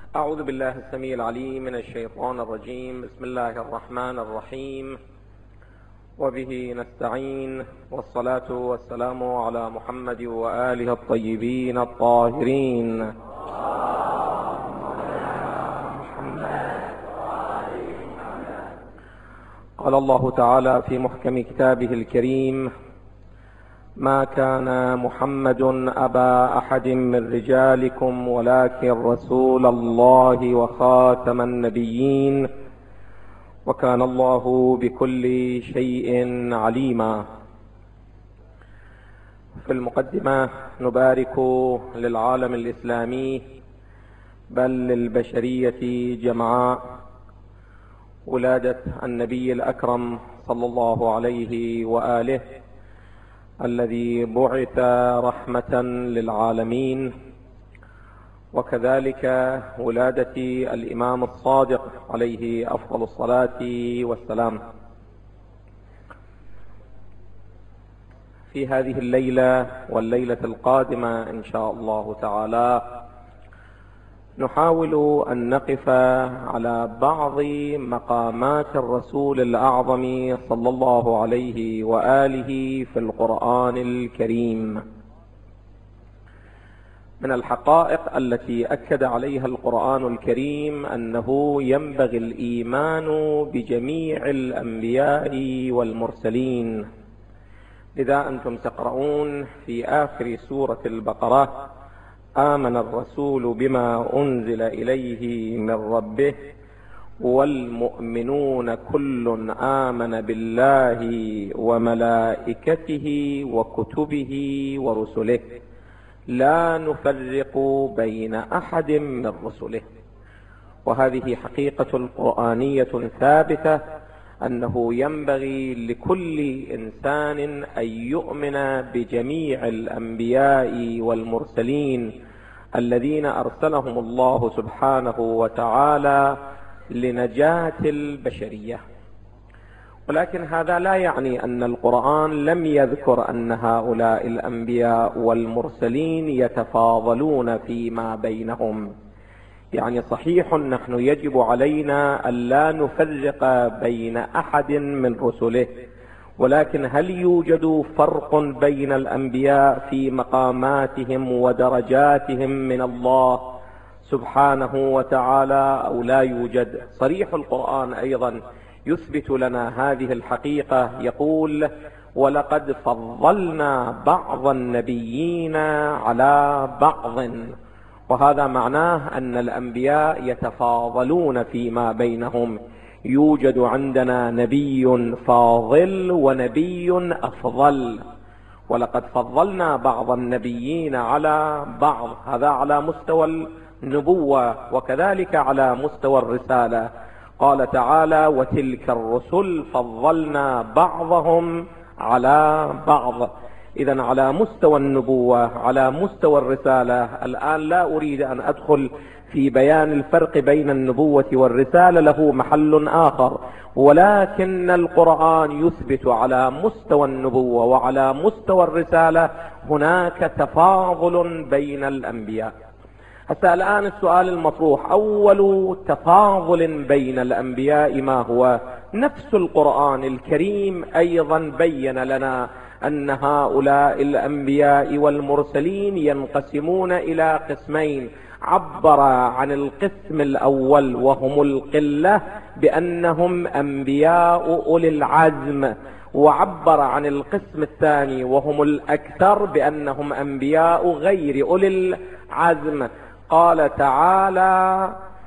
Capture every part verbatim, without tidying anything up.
أعوذ بالله السميع العليم من الشيطان الرجيم. بسم الله الرحمن الرحيم، وبه نستعين، والصلاة والسلام على محمد وآله الطيبين الطاهرين. قال الله تعالى في محكم كتابه الكريم: ما كان محمد أبا أحد من رجالكم ولكن رسول الله وخاتم النبيين وكان الله بكل شيء عليما. في المقدمة نبارك للعالم الإسلامي بل للبشرية جمعاء ولادة النبي الأكرم صلى الله عليه وآله الذي بعث رحمة للعالمين، وكذلك ولادة الإمام الصادق عليه أفضل الصلاة والسلام. في هذه الليلة والليلة القادمة إن شاء الله تعالى نحاول أن نقف على بعض مقامات الرسول الأعظم صلى الله عليه وآله في القرآن الكريم. من الحقائق التي أكد عليها القرآن الكريم أنه ينبغي الإيمان بجميع الأنبياء والمرسلين، لذا أنتم تقرؤون في آخر سورة البقرة: آمن الرسول بما أنزل إليه من ربه والمؤمنون كل آمن بالله وملائكته وكتبه ورسله لا نفرق بين أحد من رسله. وهذه حقيقة قرآنية ثابتة أنه ينبغي لكل إنسان أن يؤمن بجميع الأنبياء والمرسلين الذين أرسلهم الله سبحانه وتعالى لنجاة البشرية. ولكن هذا لا يعني أن القرآن لم يذكر أن هؤلاء الأنبياء والمرسلين يتفاضلون فيما بينهم. يعني صحيح نحن يجب علينا أن لا نفرق بين أحد من رسله، ولكن هل يوجد فرق بين الأنبياء في مقاماتهم ودرجاتهم من الله سبحانه وتعالى أو لا يوجد؟ صريح القرآن أيضا يثبت لنا هذه الحقيقة، يقول: ولقد فضلنا بعض النبيين على بعض. وهذا معناه أن الأنبياء يتفاضلون فيما بينهم، يوجد عندنا نبي فاضل ونبي أفضل، ولقد فضلنا بعض النبيين على بعض، هذا على مستوى النبوة وكذلك على مستوى الرسالة. قال تعالى: وتلك الرسل فضلنا بعضهم على بعض. إذن على مستوى النبوة، على مستوى الرسالة. الآن لا أريد أن أدخل في بيان الفرق بين النبوة والرسالة، له محل آخر، ولكن القرآن يثبت على مستوى النبوة وعلى مستوى الرسالة هناك تفاضل بين الأنبياء. حتى الآن السؤال المطروح: أول تفاضل بين الأنبياء ما هو؟ نفس القرآن الكريم أيضا بين لنا أن هؤلاء الأنبياء والمرسلين ينقسمون إلى قسمين. عبر عن القسم الأول وهم القلة بأنهم أنبياء أولي العزم، وعبر عن القسم الثاني وهم الأكثر بأنهم أنبياء غير أولي العزم. قال تعالى: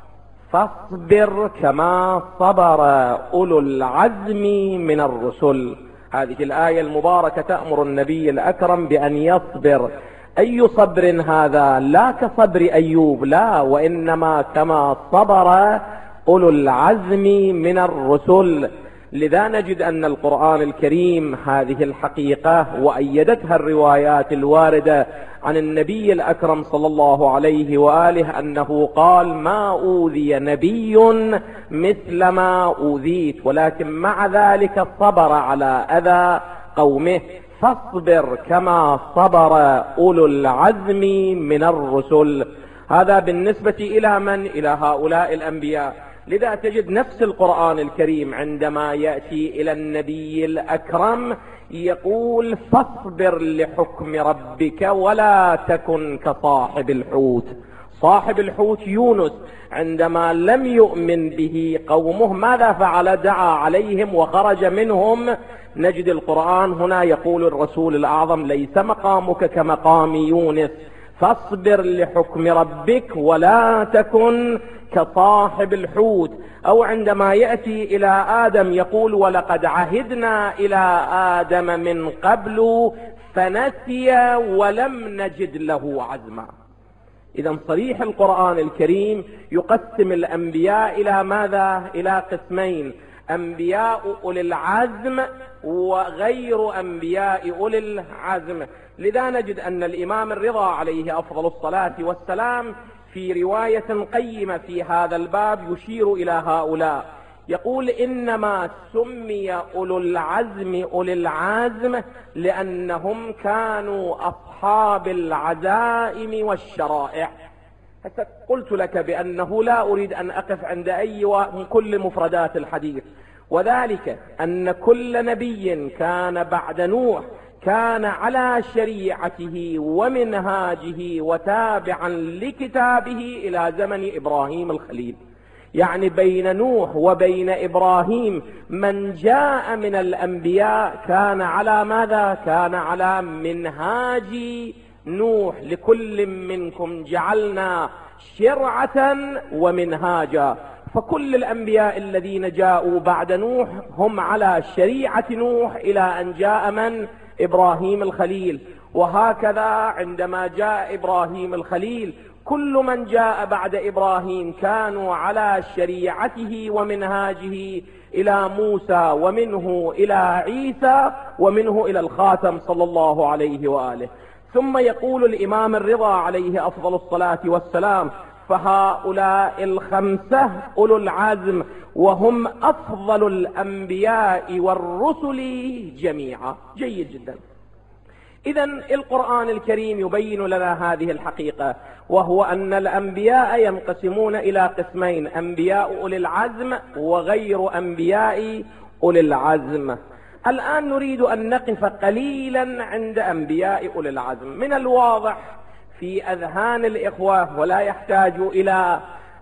فاصبر كما صبر أولو العزم من الرسل. هذه الآية المباركة تأمر النبي الأكرم بأن يصبر. أي صبر هذا؟ لا كصبر أيوب، لا، وإنما كما صبر أولو العزم من الرسل. لذا نجد أن القرآن الكريم هذه الحقيقة وأيدتها الروايات الواردة عن النبي الأكرم صلى الله عليه وآله أنه قال: ما أوذي نبي مثل ما أوذيت، ولكن مع ذلك صبر على أذى قومه. فاصبر كما صبر أولو العزم من الرسل. هذا بالنسبة إلى من؟ إلى هؤلاء الأنبياء. لذا تجد نفس القرآن الكريم عندما يأتي إلى النبي الأكرم يقول فاصبر لحكم ربك ولا تكن كصاحب الحوت. صاحب الحوت يونس عندما لم يؤمن به قومه ماذا فعل؟ دعا عليهم وخرج منهم. نجد القرآن هنا يقول الرسول الأعظم ليس مقامك كمقام يونس، فاصبر لحكم ربك ولا تكن كصاحب الحوت. أو عندما يأتي إلى آدم يقول ولقد عهدنا إلى آدم من قبل فنسي ولم نجد له عزما. إذا صريح القرآن الكريم يقسم الأنبياء إلى ماذا؟ إلى قسمين: أنبياء أولي العزم وغير أنبياء أولي العزم. لذا نجد أن الإمام الرضا عليه أفضل الصلاة والسلام في رواية قيمة في هذا الباب يشير إلى هؤلاء، يقول إنما سمي أولو العزم أولي العزم لأنهم كانوا أصحاب العزائم والشرائع. قلت لك بأنه لا أريد أن أقف عند أي من كل مفردات الحديث، وذلك أن كل نبي كان بعد نوح كان على شريعته ومنهاجه وتابعا لكتابه إلى زمن إبراهيم الخليل. يعني بين نوح وبين إبراهيم من جاء من الأنبياء كان على ماذا؟ كان على منهاج نوح. لكل منكم جعلنا شرعة ومنهاجا. فكل الأنبياء الذين جاءوا بعد نوح هم على شريعة نوح إلى أن جاء من؟ إبراهيم الخليل. وهكذا عندما جاء إبراهيم الخليل كل من جاء بعد إبراهيم كانوا على شريعته ومنهاجه إلى موسى، ومنه إلى عيسى، ومنه إلى الخاتم صلى الله عليه وآله. ثم يقول الإمام الرضا عليه أفضل الصلاة والسلام فهؤلاء الخمسة أولو العزم وهم أفضل الأنبياء والرسل جميعا. جيد جدا. إذن القرآن الكريم يبين لنا هذه الحقيقة، وهو أن الأنبياء ينقسمون إلى قسمين: أنبياء أولي العزم وغير أنبياء أولي العزم. الآن نريد أن نقف قليلا عند أنبياء أولي العزم. من الواضح في أذهان الإخوة ولا يحتاج إلى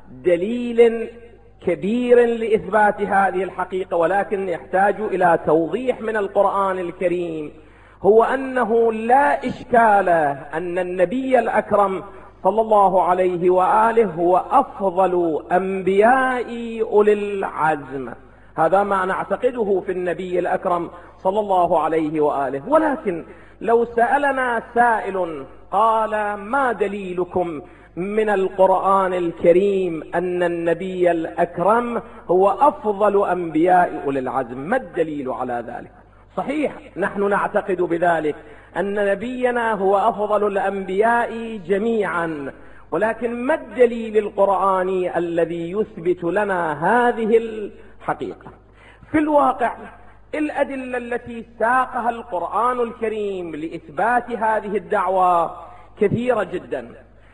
دليل كبير لإثبات هذه الحقيقة، ولكن يحتاج إلى توضيح من القرآن الكريم، هو أنه لا إشكال أن النبي الأكرم صلى الله عليه وآله هو أفضل أنبياء أولي العزم. هذا ما نعتقده في النبي الأكرم صلى الله عليه وآله. ولكن لو سألنا سائل قال ما دليلكم من القرآن الكريم أن النبي الأكرم هو أفضل أنبياء أولي العزم، ما الدليل على ذلك؟ صحيح نحن نعتقد بذلك أن نبينا هو أفضل الأنبياء جميعا، ولكن ما الدليل القرآني الذي يثبت لنا هذه الحقيقة؟ في الواقع الأدلة التي ساقها القرآن الكريم لإثبات هذه الدعوة كثيرة جدا،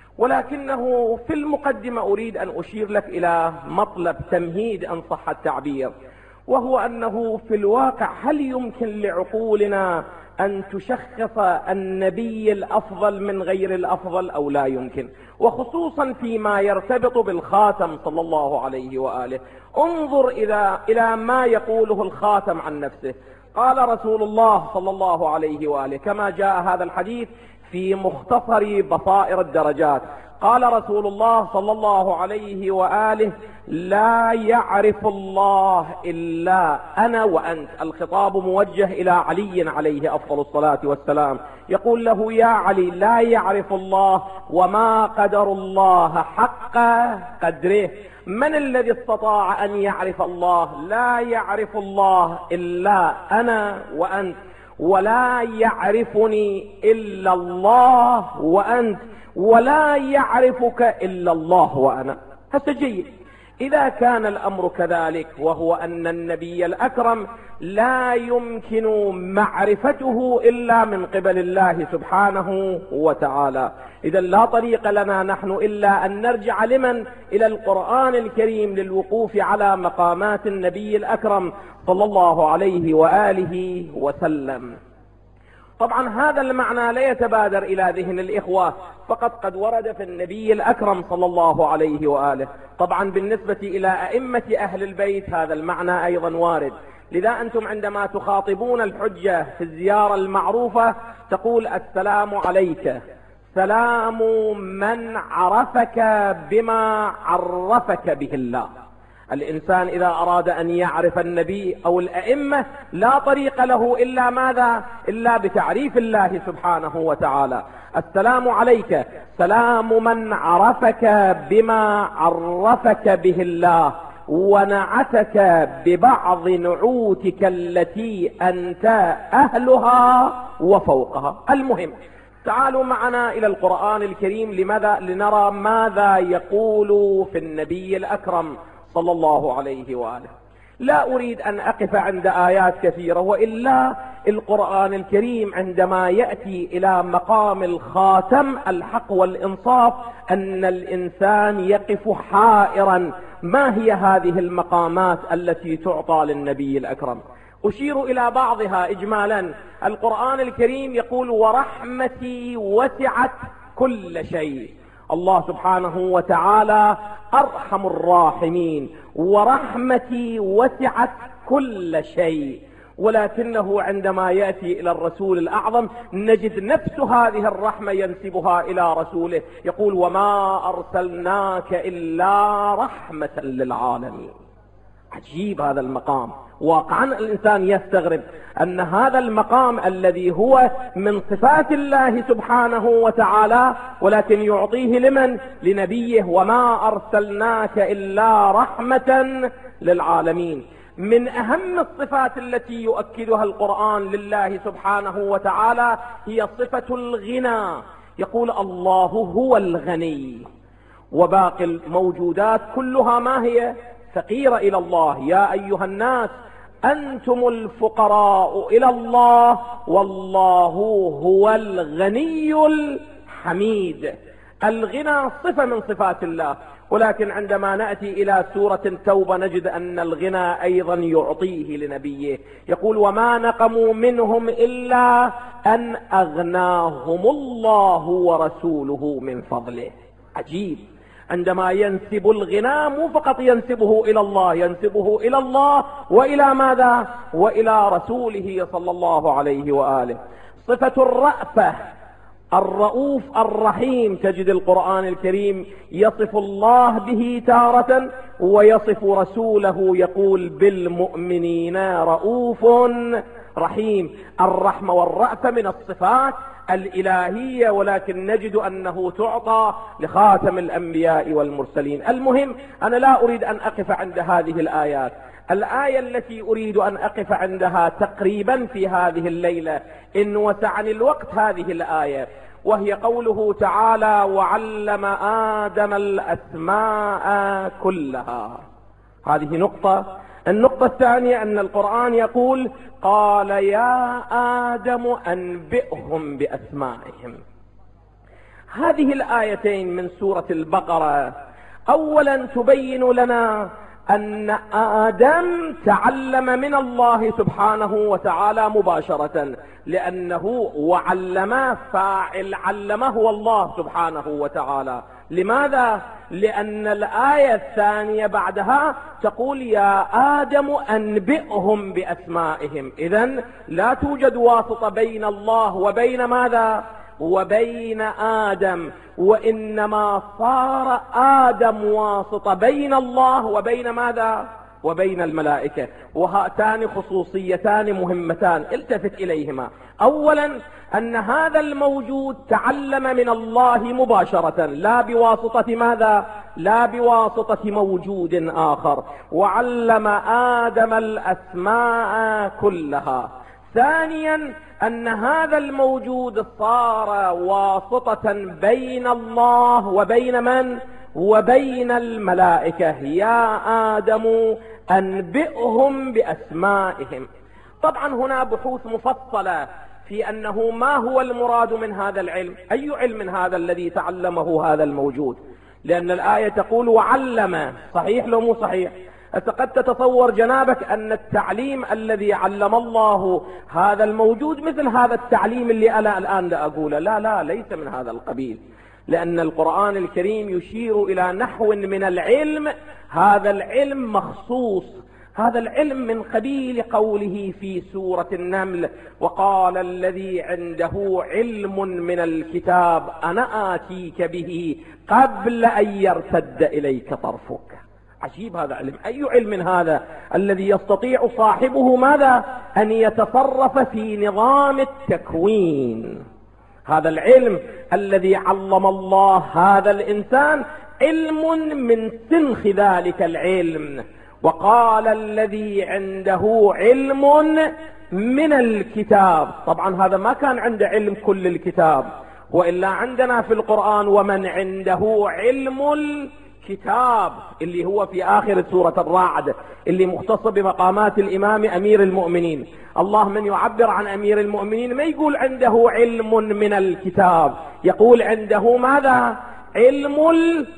ولكنه في المقدمة أريد أن أشير لك إلى مطلب تمهيد أن صح التعبير، وهو أنه في الواقع هل يمكن لعقولنا أن تشخص النبي الأفضل من غير الأفضل أو لا يمكن؟ وخصوصا فيما يرتبط بالخاتم صلى الله عليه وآله. انظر إلى إلى ما يقوله الخاتم عن نفسه. قال رسول الله صلى الله عليه وآله كما جاء هذا الحديث في مختصر بصائر الدرجات، قال رسول الله صلى الله عليه وآله لا يعرف الله إلا أنا وأنت. الخطاب موجه إلى علي عليه أفضل الصلاة والسلام، يقول له يا علي لا يعرف الله وما قدر الله حق قدره. من الذي استطاع أن يعرف الله؟ لا يعرف الله إلا أنا وأنت، ولا يعرفني إلا الله وأنت، ولا يعرفك إلا الله وأنا. هذا جيد. إذا كان الأمر كذلك، وهو أن النبي الأكرم لا يمكن معرفته إلا من قبل الله سبحانه وتعالى، إذا لا طريق لنا نحن إلا أن نرجع لمن؟ إلى القرآن الكريم للوقوف على مقامات النبي الأكرم صلى الله عليه وآله وسلم. طبعا هذا المعنى لا يتبادر إلى ذهن الإخوة فقط، قد ورد في النبي الأكرم صلى الله عليه وآله. طبعا بالنسبة إلى أئمة أهل البيت هذا المعنى أيضا وارد، لذا أنتم عندما تخاطبون الحجة في الزيارة المعروفة تقول السلام عليك، سلام من عرفك بما عرفك به الله. الإنسان إذا أراد أن يعرف النبي أو الأئمة لا طريق له إلا ماذا؟ إلا بتعريف الله سبحانه وتعالى. السلام عليك، سلام من عرفك بما عرفك به الله ونعتك ببعض نعوتك التي أنت أهلها وفوقها. المهم تعالوا معنا إلى القرآن الكريم، لماذا؟ لنرى ماذا يقول في النبي الأكرم صلى الله عليه وآله. لا أريد أن أقف عند آيات كثيرة، وإلا القرآن الكريم عندما يأتي إلى مقام الخاتم الحق والإنصاف أن الإنسان يقف حائرا ما هي هذه المقامات التي تعطى للنبي الأكرم. أشير إلى بعضها إجمالا. القرآن الكريم يقول ورحمتي وسعت كل شيء. الله سبحانه وتعالى أرحم الراحمين، ورحمتي وسعت كل شيء. ولكنه عندما يأتي إلى الرسول الأعظم نجد نفس هذه الرحمة ينسبها إلى رسوله، يقول وما أرسلناك إلا رحمة للعالمين. عجيب هذا المقام. واقعا الإنسان يستغرب أن هذا المقام الذي هو من صفات الله سبحانه وتعالى ولكن يعطيه لمن؟ لنبيه، وما أرسلناك إلا رحمة للعالمين. من أهم الصفات التي يؤكدها القرآن لله سبحانه وتعالى هي صفة الغنى. يقول الله هو الغني، وباقي الموجودات كلها ما هي؟ فقيرة إلى الله. يا أيها الناس أنتم الفقراء إلى الله والله هو الغني الحميد. الغنى صفة من صفات الله، ولكن عندما نأتي إلى سورة التوبة نجد أن الغنى أيضا يعطيه لنبيه. يقول وما نقموا منهم إلا أن أغناهم الله ورسوله من فضله. عجيب. عندما ينسب الغنى مو فقط ينسبه إلى الله، ينسبه إلى الله وإلى ماذا؟ وإلى رسوله صلى الله عليه وآله. صفة الرأفة، الرؤوف الرحيم، تجد القرآن الكريم يصف الله به تارة ويصف رسوله يقول بالمؤمنين رؤوف رحيم. الرحمة والرأفة من الصفات الإلهية، ولكن نجد أنه تعطى لخاتم الأنبياء والمرسلين. المهم أنا لا أريد أن أقف عند هذه الآيات. الآية التي أريد أن أقف عندها تقريبا في هذه الليلة إن وسعني الوقت هذه الآية، وهي قوله تعالى وعلم آدم الأسماء كلها. هذه نقطة. النقطة الثانية أن القرآن يقول قال يا آدم أنبئهم بأسمائهم. هذه الآيتين من سورة البقرة أولا تبين لنا أن آدم تعلم من الله سبحانه وتعالى مباشرة، لأنه وعلم فاعل علمه هو الله سبحانه وتعالى. لماذا؟ لأن الآية الثانية بعدها تقول يا آدم أنبئهم بأسمائهم. إذن لا توجد واسطة بين الله وبين ماذا؟ وبين آدم، وإنما صار آدم واسطة بين الله وبين ماذا؟ وبين الملائكة. وهاتان خصوصيتان مهمتان التفت إليهما. أولا أن هذا الموجود تعلم من الله مباشرة لا بواسطة ماذا؟ لا بواسطة موجود آخر. وعلم آدم الأسماء كلها. ثانيا أن هذا الموجود صار واسطة بين الله وبين من؟ وبين الملائكة: يا آدم أنبئهم بأسمائهم. طبعا هنا بحوث مفصلة في أنه ما هو المراد من هذا العلم، أي علم هذا الذي تعلمه هذا الموجود، لأن الآية تقول وعلم. صحيح لو مو صحيح؟ قد تتصور جنابك أن التعليم الذي علم الله هذا الموجود مثل هذا التعليم اللي أنا الآن أقوله. لا لا، ليس من هذا القبيل، لأن القرآن الكريم يشير إلى نحو من العلم، هذا العلم مخصوص، هذا العلم من قبيل قوله في سورة النمل: وقال الذي عنده علم من الكتاب أنا آتيك به قبل أن يرتد إليك طرفك. عجيب هذا علم. أي علم هذا الذي يستطيع صاحبه ماذا؟ أن يتصرف في نظام التكوين. هذا العلم الذي علم الله هذا الإنسان علم من سنخ ذلك العلم. وقال الذي عنده علم من الكتاب. طبعا هذا ما كان عنده علم كل الكتاب، وإلا عندنا في القرآن ومن عنده علم الكتاب اللي هو في آخر سورة الرعد، اللي مختص بمقامات الإمام أمير المؤمنين. الله من يعبر عن أمير المؤمنين ما يقول عنده علم من الكتاب، يقول عنده ماذا؟ علم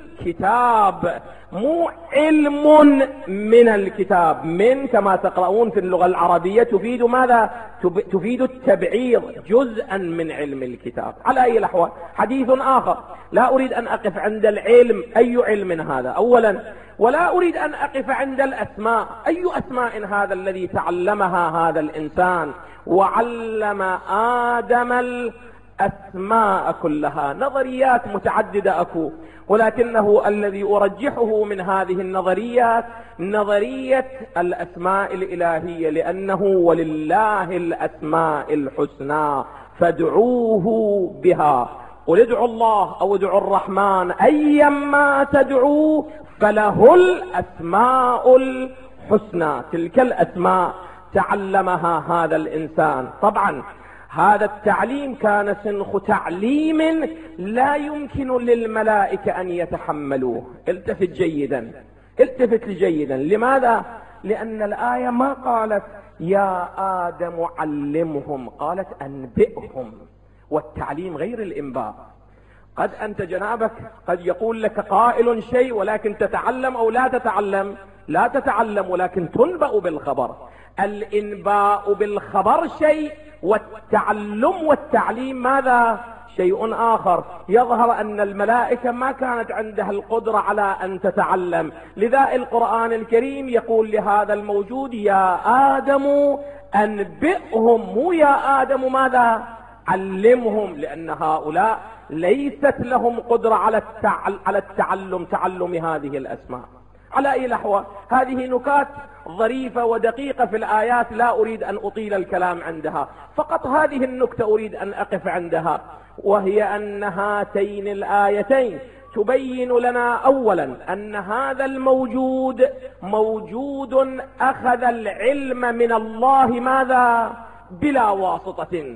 الكتاب، مو علم من الكتاب. من كما تقرؤون في اللغة العربية تفيد ماذا؟ تفيد التبعيض، جزءا من علم الكتاب. على أي الأحوال حديث آخر، لا أريد أن أقف عند العلم، أي علم هذا أولا، ولا أريد أن أقف عند الأسماء، أي أسماء هذا الذي تعلمها هذا الإنسان؟ وعلم آدم الأسماء كلها. نظريات متعددة أكو، ولكنه الذي أرجحه من هذه النظريات نظرية الأسماء الإلهية، لأنه ولله الأسماء الحسنى فادعوه بها. قل ادعوا الله أو ادعوا الرحمن أيما تدعوا فله الأسماء الحسنى. تلك الأسماء تعلمها هذا الإنسان. طبعا هذا التعليم كان سنخ تعليم لا يمكن للملائكة أن يتحملوه. التفت جيدا، التفت جيدا. لماذا؟ لأن الآية ما قالت يا آدم علمهم، قالت أنبئهم، والتعليم غير الإنباء. قد أنت جنابك قد يقول لك قائل شيء ولكن تتعلم أو لا تتعلم، لا تتعلم ولكن تنبأ بالخبر. الإنباء بالخبر شيء، والتعلم والتعليم ماذا؟ شيء آخر. يظهر أن الملائكة ما كانت عندها القدرة على أن تتعلم، لذا القرآن الكريم يقول لهذا الموجود يا آدم أنبئهم، مو يا آدم ماذا؟ علمهم، لأن هؤلاء ليست لهم قدرة على التعلم، تعلم هذه الأسماء. على أي الأحوال هذه نكات ظريفة ودقيقة في الآيات، لا أريد أن أطيل الكلام عندها، فقط هذه النكتة أريد أن أقف عندها، وهي أن هاتين الآيتين تبين لنا أولا أن هذا الموجود موجود أخذ العلم من الله ماذا؟ بلا واسطة.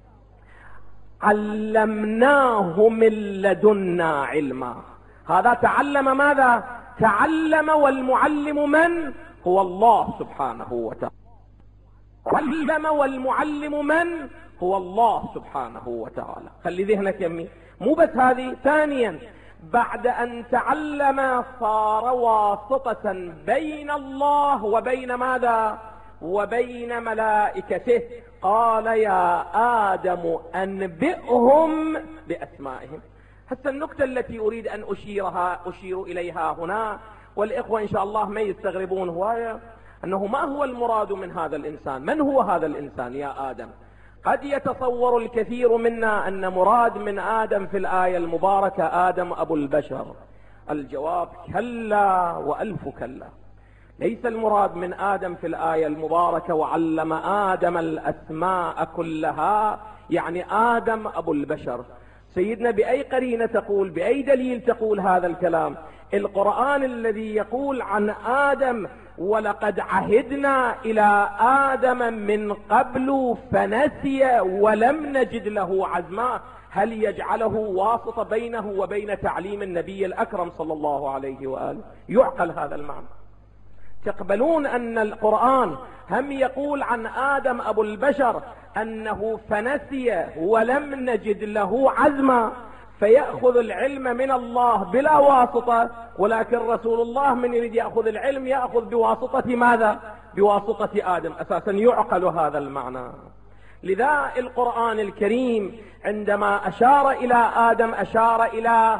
علمناه من لدنا علما. هذا تعلم ماذا؟ تعلم، والمعلم من؟ هو الله سبحانه وتعالى. علم والمعلم من؟ هو الله سبحانه وتعالى. خلي ذهنك يمي. مو بس هذه، ثانيا بعد أن تعلم صار واسطة بين الله وبين ماذا؟ وبين ملائكته. قال يا آدم أنبئهم بأسمائهم. حتى النكتة التي أريد أن أشيرها أشير إليها هنا، والإخوة إن شاء الله ما يستغربون، هو أنه ما هو المراد من هذا الإنسان؟ من هو هذا الإنسان يا آدم؟ قد يتصور الكثير منا أن مراد من آدم في الآية المباركة آدم أبو البشر. الجواب كلا وألف كلا. ليس المراد من آدم في الآية المباركة وعلم آدم الأسماء كلها يعني آدم أبو البشر. سيدنا بأي قرينة تقول، بأي دليل تقول هذا الكلام؟ القرآن الذي يقول عن آدم ولقد عهدنا إلى آدم من قبل فنسي ولم نجد له عزما، هل يجعله واسطة بينه وبين تعليم النبي الأكرم صلى الله عليه وآله؟ يعقل هذا المعنى؟ تقبلون أن القرآن هم يقول عن آدم أبو البشر أنه فنسي ولم نجد له عزما، فيأخذ العلم من الله بلا واسطة، ولكن رسول الله من يريد يأخذ العلم يأخذ بواسطة ماذا؟ بواسطة آدم. أساسا يعقل هذا المعنى. لذا القرآن الكريم عندما أشار إلى آدم أشار إلى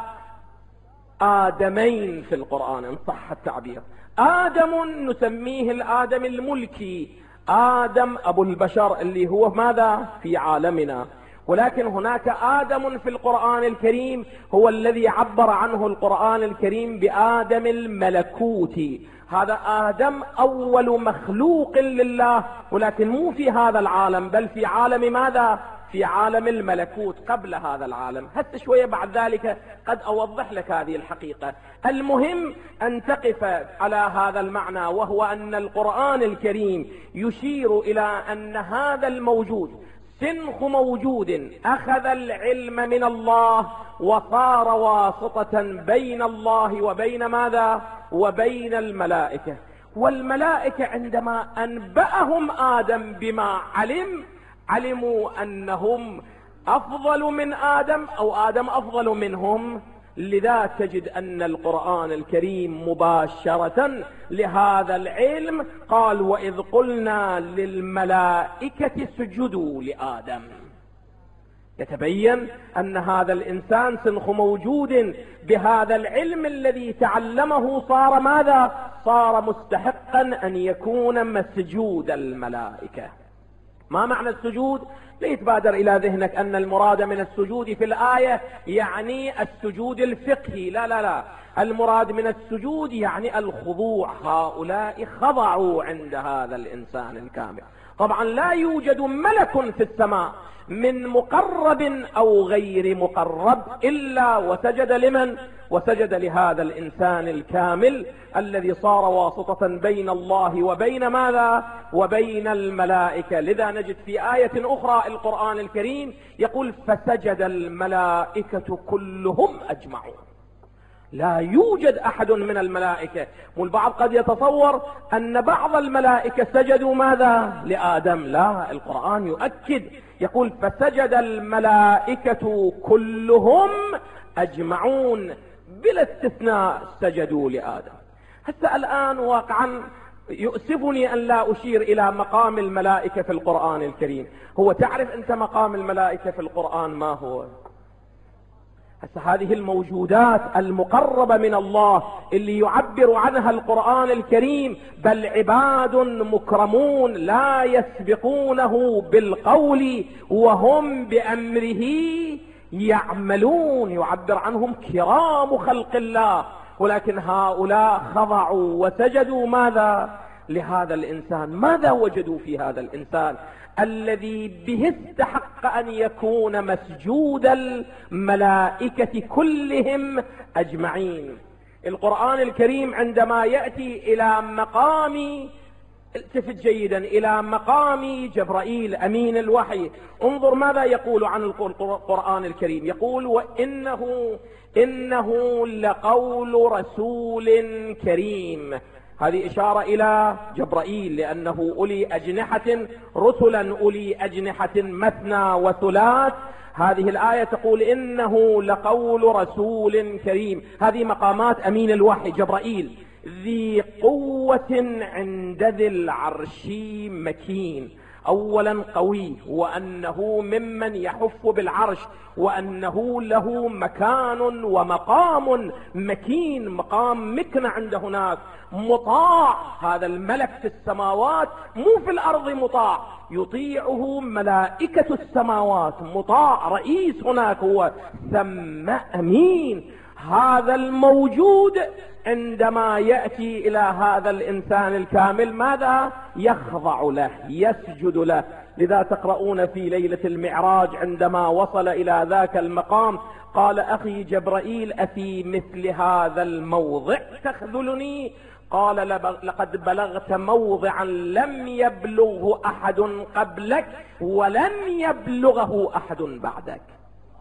آدمين في القرآن إن صح التعبير. آدم نسميه الآدم الملكي، آدم أبو البشر اللي هو ماذا؟ في عالمنا. ولكن هناك آدم في القرآن الكريم هو الذي عبر عنه القرآن الكريم بآدم الملكوتي. هذا آدم أول مخلوق لله، ولكن مو في هذا العالم بل في عالم ماذا؟ في عالم الملكوت قبل هذا العالم. حتى شوية بعد ذلك قد أوضح لك هذه الحقيقة. المهم أن تقف على هذا المعنى، وهو أن القرآن الكريم يشير إلى أن هذا الموجود سنخ موجود أخذ العلم من الله وصار واسطة بين الله وبين ماذا؟ وبين الملائكة. والملائكة عندما أنبأهم آدم بما علم علموا أنهم أفضل من آدم أو آدم أفضل منهم. لذا تجد أن القرآن الكريم مباشرة لهذا العلم قال وإذ قلنا للملائكة اسجدوا لآدم. يتبين أن هذا الإنسان سنخ موجود بهذا العلم الذي تعلمه صار ماذا؟ صار مستحقا أن يكون مسجود الملائكة. ما معنى السجود؟ ليتبادر إلى ذهنك أن المراد من السجود في الآية يعني السجود الفقهي، لا لا لا، المراد من السجود يعني الخضوع. هؤلاء خضعوا عند هذا الإنسان الكامل. طبعا لا يوجد ملك في السماء من مقرب أو غير مقرب إلا وسجد لمن؟ وسجد لهذا الإنسان الكامل الذي صار واسطة بين الله وبين ماذا؟ وبين الملائكة. لذا نجد في آية أخرى القرآن الكريم يقول فسجد الملائكة كلهم أجمعون. لا يوجد أحد من الملائكة. والبعض قد يتصور أن بعض الملائكة سجدوا ماذا؟ لآدم. لا، القرآن يؤكد يقول فسجد الملائكة كلهم أجمعون بلا استثناء سجدوا لآدم. حتى الآن واقعا يؤسفني أن لا أشير إلى مقام الملائكة في القرآن الكريم. هو تعرف أنت مقام الملائكة في القرآن ما هو؟ هذه الموجودات المقربة من الله اللي يعبر عنها القرآن الكريم بل عباد مكرمون لا يسبقونه بالقول وهم بأمره يعملون، يعبر عنهم كرام خلق الله. ولكن هؤلاء خضعوا وسجدوا ماذا؟ لهذا الإنسان. ماذا وجدوا في هذا الإنسان الذي به استحق أن يكون مسجود الملائكة كلهم أجمعين؟ القرآن الكريم عندما يأتي إلى مقام، التفت جيدا، إلى مقام جبرائيل أمين الوحي، انظر ماذا يقول عن القرآن الكريم. يقول وإنه إنه لقول رسول كريم. هذه إشارة إلى جبرائيل لأنه أولي أجنحة، رسلا أولي أجنحة مثنى وثلاث. هذه الآية تقول إنه لقول رسول كريم. هذه مقامات أمين الوحي جبرائيل. ذي قوة عند ذي العرش مكين. أولا قوي، وأنه ممن يحف بالعرش، وأنه له مكان ومقام مكين، مقام مكن عند هناك. مطاع، هذا الملك في السماوات مو في الأرض مطاع، يطيعه ملائكة السماوات، مطاع رئيس هناك هو ثم أمين. هذا الموجود عندما يأتي إلى هذا الإنسان الكامل ماذا؟ يخضع له، يسجد له. لذا تقرؤون في ليلة المعراج عندما وصل إلى ذاك المقام قال أخي جبرائيل أفي مثل هذا الموضع تخذلني؟ قال لقد بلغت موضعا لم يبلغه أحد قبلك ولن يبلغه أحد بعدك.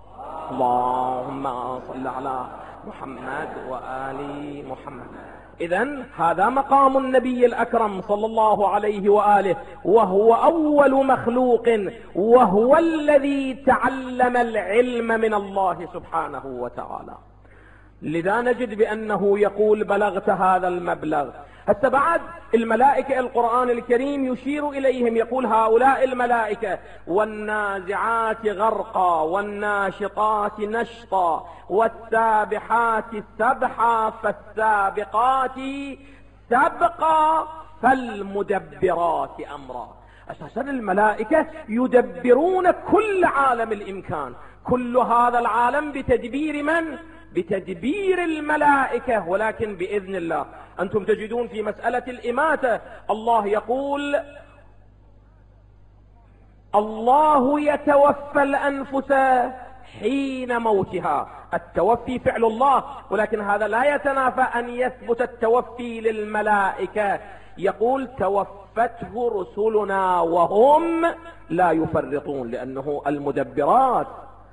اللهم صل على محمد وآل محمد. إذن هذا مقام النبي الأكرم صلى الله عليه وآله، وهو أول مخلوق، وهو الذي تعلم العلم من الله سبحانه وتعالى. لذا نجد بأنه يقول بلغت هذا المبلغ. حتى بعد الملائكة القرآن الكريم يشير إليهم، يقول هؤلاء الملائكة والنازعات غرقا والناشطات نشطا والسابحات سبحا فالسابقات سبقا فالمدبرات أمرا. أساسا الملائكة يدبرون كل عالم الإمكان، كل هذا العالم بتدبير من؟ بتدبير الملائكة، ولكن بإذن الله. أنتم تجدون في مسألة الإماتة الله يقول الله يتوفى الأنفس حين موتها. التوفي فعل الله، ولكن هذا لا يتنافى أن يثبت التوفي للملائكة. يقول توفته رسلنا وهم لا يفرطون، لأنه المدبرات.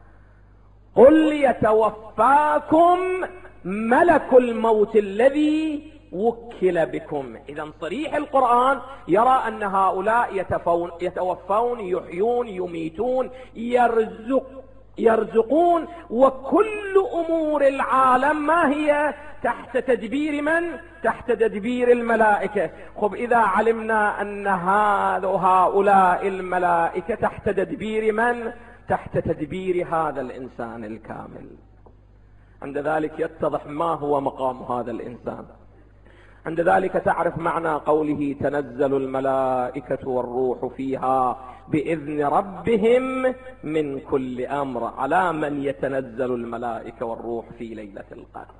قل يتوفاكم ملك الموت الذي وكل بكم. إذا صريح القرآن يرى أن هؤلاء يتفون يتوفون يحيون يميتون يرزق يرزقون، وكل أمور العالم ما هي؟ تحت تدبير من؟ تحت تدبير الملائكة. خب إذا علمنا أن هؤلاء الملائكة تحت تدبير من؟ تحت تدبير هذا الإنسان الكامل، عند ذلك يتضح ما هو مقام هذا الإنسان. عند ذلك تعرف معنى قوله تنزل الملائكة والروح فيها بإذن ربهم من كل أمر. على من يتنزل الملائكة والروح في ليلة القدر؟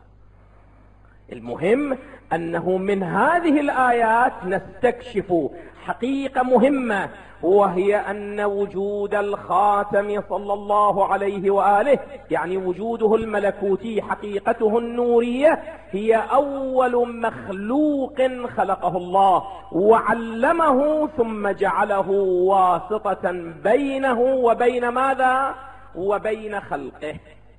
المهم أنه من هذه الآيات نستكشف حقيقة مهمة، وهي أن وجود الخاتم صلى الله عليه وآله، يعني وجوده الملكوتي حقيقته النورية، هي أول مخلوق خلقه الله وعلمه، ثم جعله واسطة بينه وبين ماذا؟ وبين خلقه.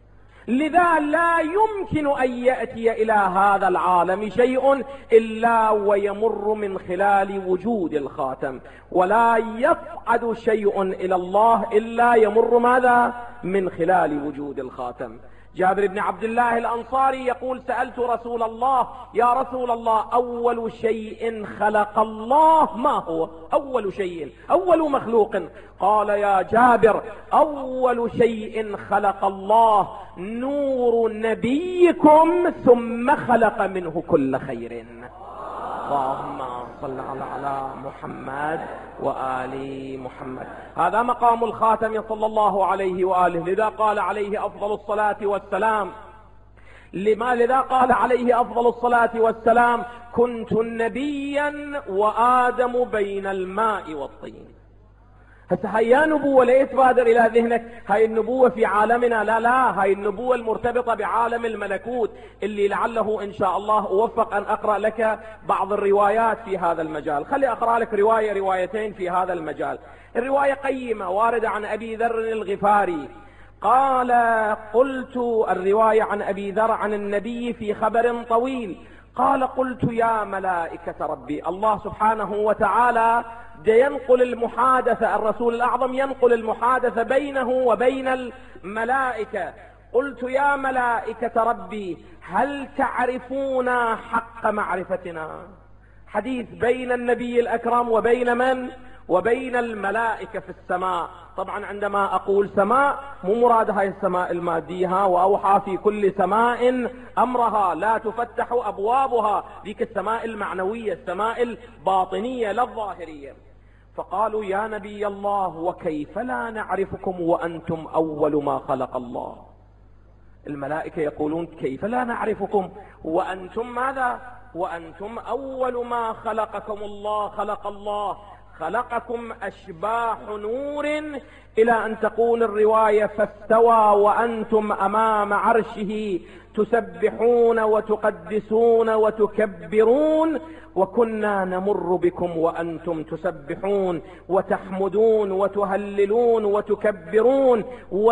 لذا لا يمكن أن يأتي إلى هذا العالم شيء إلا ويمر من خلال وجود الخاتم، ولا يصعد شيء إلى الله إلا يمر ماذا؟ من خلال وجود الخاتم. جابر بن عبد الله الأنصاري يقول سألت رسول الله يا رسول الله أول شيء خلق الله ما هو؟ أول شيء، أول مخلوق. قال يا جابر أول شيء خلق الله نور نبيكم ثم خلق منه كل خير. اللهم صل على محمد وآل محمد. هذا مقام الخاتم صلى الله عليه وآله. لذا قال عليه أفضل الصلاة والسلام لما لذا قال عليه أفضل الصلاة والسلام كنت نبيا وآدم بين الماء والطين. هسه هاي نبوة لا يتبادر إلى ذهنك هاي النبوة في عالمنا، لا لا، هاي النبوة المرتبطة بعالم الملكوت، اللي لعله إن شاء الله أوفق أن أقرأ لك بعض الروايات في هذا المجال. خلي أقرأ لك رواية روايتين في هذا المجال. الرواية قيمة واردة عن أبي ذر الغفاري قال قلت، الرواية عن أبي ذر عن النبي في خبر طويل، قال قلت يا ملائكة ربي. الله سبحانه وتعالى ينقل المحادثة، الرسول الأعظم ينقل المحادثة بينه وبين الملائكة. قلت يا ملائكة ربي هل تعرفون حق معرفتنا؟ حديث بين النبي الأكرم وبين من؟ وبين الملائكة في السماء. طبعا عندما أقول سماء مو مراد هاي السماء المادية، وأوحى في كل سماء أمرها لا تفتح أبوابها، ذيك السماء المعنوية، السماء الباطنية لا الظاهرية. فقالوا يا نبي الله وكيف لا نعرفكم وأنتم أول ما خلق الله؟ الملائكة يقولون كيف لا نعرفكم وأنتم ماذا؟ وأنتم أول ما خلقكم الله، خلق الله خلقكم أشباح نور، إلى أن تقول الرواية فاستوى وأنتم أمام عرشه تسبحون وتقدسون وتكبرون، وكنا نمر بكم وأنتم تسبحون وتحمدون وتهللون وتكبرون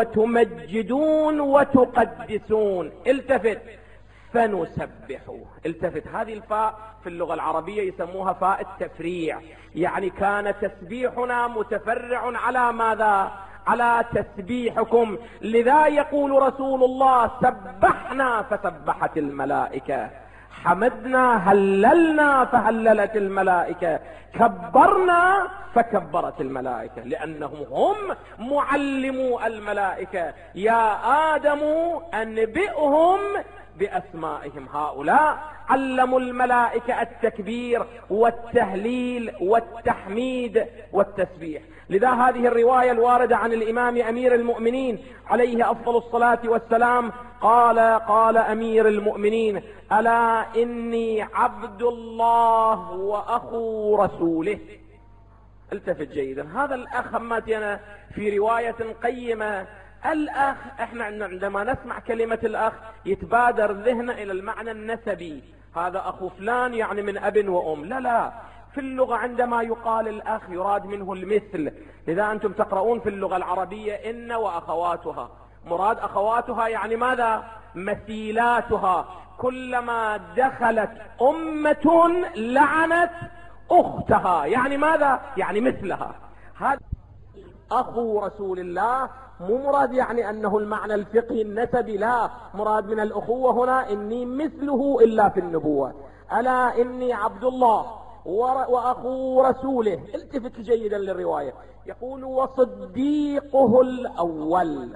وتمجدون وتقدسون. التفت فنسبح. التفت، هذه الفاء في اللغة العربية يسموها فاء التفريع، يعني كان تسبيحنا متفرع على ماذا؟ على تسبيحكم. لذا يقول رسول الله سبحنا فسبحت الملائكة، حمدنا هللنا فهللت الملائكة، كبرنا فكبرت الملائكة، لأنهم هم معلمو الملائكة. يا آدم أنبئهم بأسمائهم. هؤلاء علموا الملائكة التكبير والتهليل والتحميد والتسبيح. لذا هذه الرواية الواردة عن الإمام أمير المؤمنين عليه أفضل الصلاة والسلام قال قال أمير المؤمنين ألا إني عبد الله وأخو رسوله. التفت جيدا، هذا الأخ هماتنا في رواية قيمة. الأخ، احنا عندما نسمع كلمة الأخ يتبادر ذهننا إلى المعنى النسبي، هذا أخو فلان يعني من أب وأم. لا لا، في اللغة عندما يقال الأخ يراد منه المثل. لذا أنتم تقرؤون في اللغة العربية إن وأخواتها، مراد أخواتها يعني ماذا؟ مثيلاتها. كلما دخلت أمة لعنت أختها، يعني ماذا؟ يعني مثلها. هذا أخو رسول الله مو مراد يعني أنه المعنى الفقهي النسبي، لا، مراد من الأخوة هنا إني مثله إلا في النبوة. ألا إني عبد الله وأخو رسوله. التفت جيدا للرواية، يقول وصديقه الأول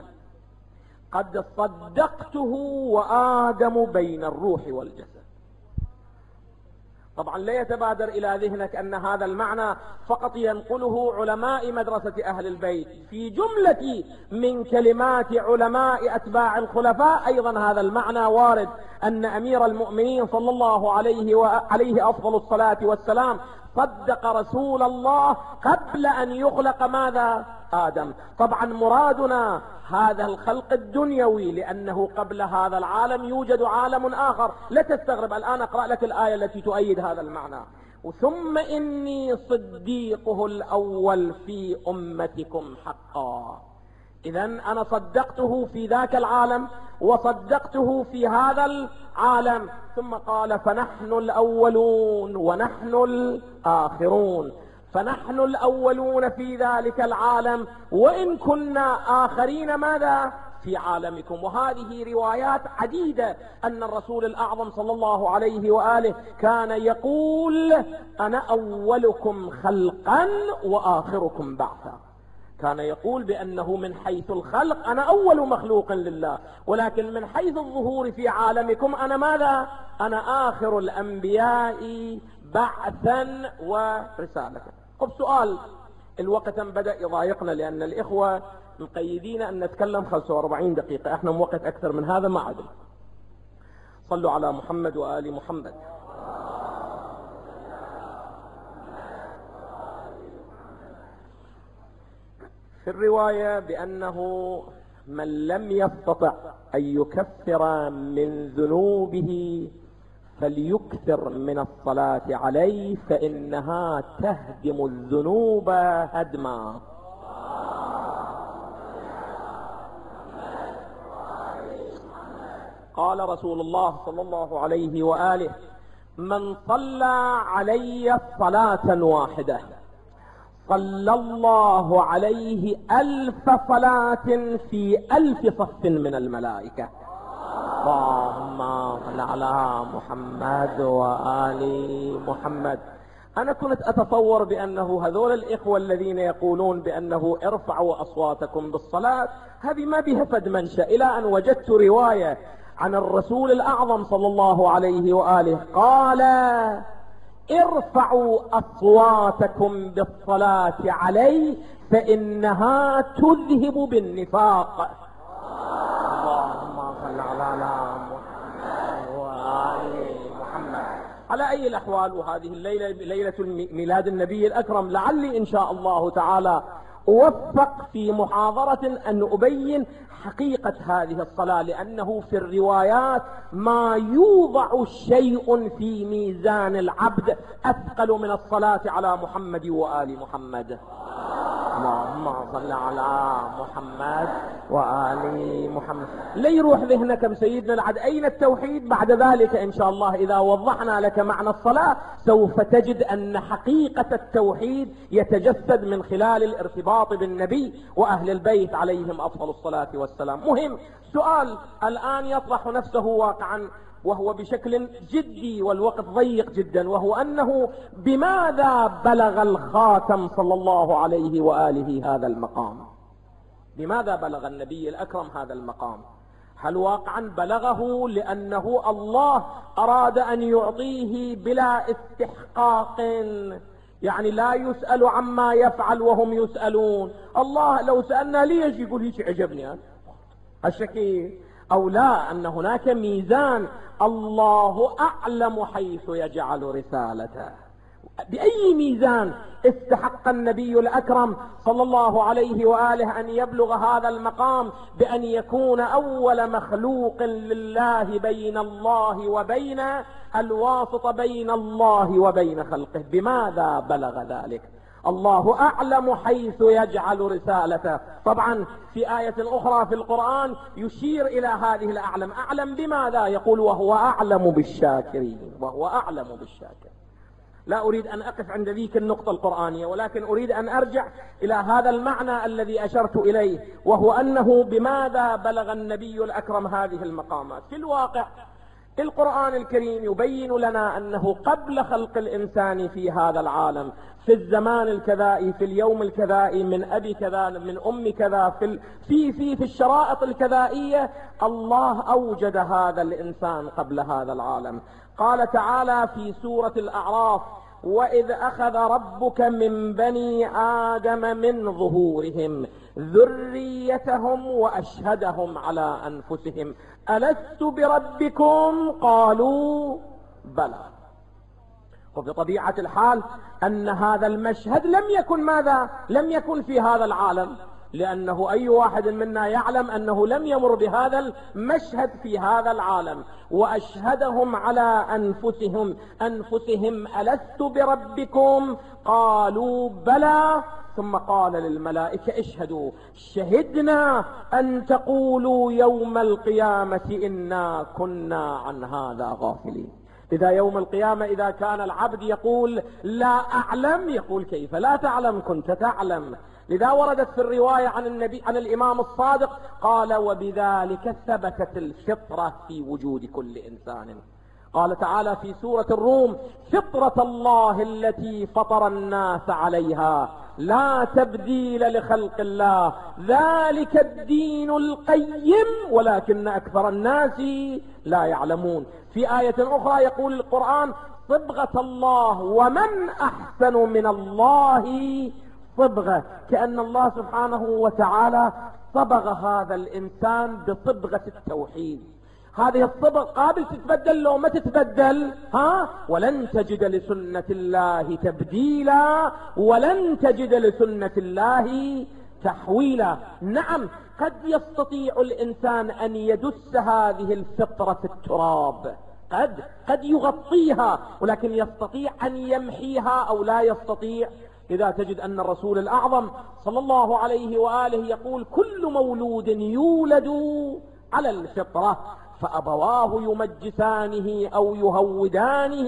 قد صدقته وآدم بين الروح والجسد. طبعا لا يتبادر إلى ذهنك أن هذا المعنى فقط ينقله علماء مدرسة أهل البيت. في جملة من كلمات علماء أتباع الخلفاء أيضا هذا المعنى وارد، أن أمير المؤمنين صلى الله عليه وعليه أفضل الصلاة والسلام صدق رسول الله قبل أن يخلق ماذا؟ آدم. طبعا مرادنا هذا الخلق الدنيوي، لأنه قبل هذا العالم يوجد عالم آخر. لا تستغرب، الآن أقرأ لك الآية التي تؤيد هذا المعنى. ثم إني صديقه الأول في أمتكم حقا. إذن أنا صدقته في ذاك العالم وصدقته في هذا العالم. ثم قال فنحن الأولون ونحن الآخرون. فنحن الأولون في ذلك العالم وإن كنا آخرين ماذا؟ في عالمكم. وهذه روايات عديدة أن الرسول الأعظم صلى الله عليه وآله كان يقول أنا أولكم خلقا وآخركم بعثا. كان يقول بأنه من حيث الخلق أنا أول مخلوق لله، ولكن من حيث الظهور في عالمكم أنا ماذا؟ أنا آخر الأنبياء بعثا ورسالة. طب سؤال، الوقت بدأ يضايقنا لأن الإخوة مقيدين أن نتكلم خمسة وأربعين دقيقة، احنا موقت أكثر من هذا ما عدل. صلوا على محمد وآل محمد. في الرواية بأنه من لم يستطع أن يكفر من ذنوبه فليكثر من الصلاة عليه فإنها تهدم الذنوب هدما. قال رسول الله صلى الله عليه وآله من صلى علي صلاة واحدة صلى الله عليه ألف صلاة في ألف صف من الملائكة. اللهم صل على محمد وآل محمد. أنا كنت أتصور بأنه هذول الإخوة الذين يقولون بأنه ارفعوا أصواتكم بالصلاة هذه ما بها فد منشأ، إلى أن وجدت رواية عن الرسول الأعظم صلى الله عليه وآله قال ارفعوا أصواتكم بالصلاة عليه فإنها تذهب بالنفاق. اللهم صل على محمد وآل محمد. على أي الأحوال، وهذه الليلة ليلة ميلاد النبي الأكرم، لعلي إن شاء الله تعالى أوفق في محاضرة أن أبين حقيقة هذه الصلاة، لأنه في الروايات ما يوضع شيء في ميزان العبد أثقل من الصلاة على محمد وآل محمد. اللهم صل على محمد وآل محمد. لا يروح ذهنك بسيدنا العد أين التوحيد؟ بعد ذلك إن شاء الله إذا وضحنا لك معنى الصلاة سوف تجد أن حقيقة التوحيد يتجسد من خلال الارتباط بالنبي وأهل البيت عليهم أفضل الصلاة والسلام. مهم سؤال الآن يطرح نفسه واقعا وهو بشكل جدي والوقت ضيق جدا، وهو أنه بماذا بلغ الخاتم صلى الله عليه وآله هذا المقام؟ بماذا بلغ النبي الأكرم هذا المقام؟ هل واقعا بلغه لأنه الله أراد أن يعطيه بلا استحقاق، يعني لا يسأل عما يفعل وهم يسألون؟ الله لو سألنا ليش يقول هيك عجبني الشكيل، أو لا أن هناك ميزان الله أعلم حيث يجعل رسالته. بأي ميزان استحق النبي الأكرم صلى الله عليه وآله أن يبلغ هذا المقام بأن يكون أول مخلوق لله بين الله وبين الواسطة بين الله وبين خلقه؟ بماذا بلغ ذلك؟ الله أعلم حيث يجعل رسالته. طبعا في آية أخرى في القرآن يشير إلى هذه الأعلم. أعلم بماذا؟ يقول وهو أعلم بالشاكرين، وهو أعلم بالشاكرين. لا أريد أن أقف عند ذيك النقطة القرآنية، ولكن أريد أن أرجع إلى هذا المعنى الذي أشرت إليه، وهو أنه بماذا بلغ النبي الأكرم هذه المقامات. في الواقع القرآن الكريم يبين لنا أنه قبل خلق الإنسان في هذا العالم، في الزمان الكذائي، في اليوم الكذائي، من أبي كذا من أم كذا، في في في, في الشرائط الكذائية، الله أوجد هذا الإنسان قبل هذا العالم. قال تعالى في سورة الأعراف: وإذ أخذ ربك من بني آدم من ظهورهم ذريتهم وأشهدهم على أنفسهم ألست بربكم قالوا بلى. وبطبيعة الحال أن هذا المشهد لم يكن ماذا؟ لم يكن في هذا العالم، لأنه أي واحد منا يعلم أنه لم يمر بهذا المشهد في هذا العالم. وأشهدهم على أنفسهم أنفسهم ألست بربكم قالوا بلى، ثم قال للملائكة اشهدوا شهدنا أن تقولوا يوم القيامة إنا كنا عن هذا غافلين. إذا يوم القيامة إذا كان العبد يقول لا أعلم، يقول كيف لا تعلم؟ كنت تعلم. لذا وردت في الرواية عن النبي عن الإمام الصادق قال: وبذلك ثبتت الفطرة في وجود كل إنسان. قال تعالى في سورة الروم: فطرة الله التي فطر الناس عليها لا تبديل لخلق الله ذلك الدين القيم ولكن أكثر الناس لا يعلمون. في آية أخرى يقول القرآن: صبغة الله ومن أحسن من الله صبغة، كأن الله سبحانه وتعالى صبغ هذا الإنسان بصبغة التوحيد. هذه الصبغ قابل تتبدل لو ما تتبدل، ها؟ ولن تجد لسنة الله تبديلا ولن تجد لسنة الله تحويلا. نعم، قد يستطيع الإنسان أن يدس هذه الفطرة في التراب، قد قد يغطيها، ولكن يستطيع أن يمحيها أو لا يستطيع. إذا تجد أن الرسول الأعظم صلى الله عليه وآله يقول: كل مولود يولد على الفطرة فأبواه يمجسانه أو يهودانه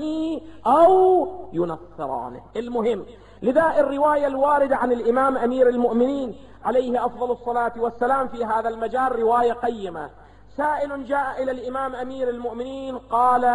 أو ينصرانه. المهم، لذا الرواية الواردة عن الإمام أمير المؤمنين عليه أفضل الصلاة والسلام في هذا المجال رواية قيمة. سائل جاء إلى الإمام أمير المؤمنين قال: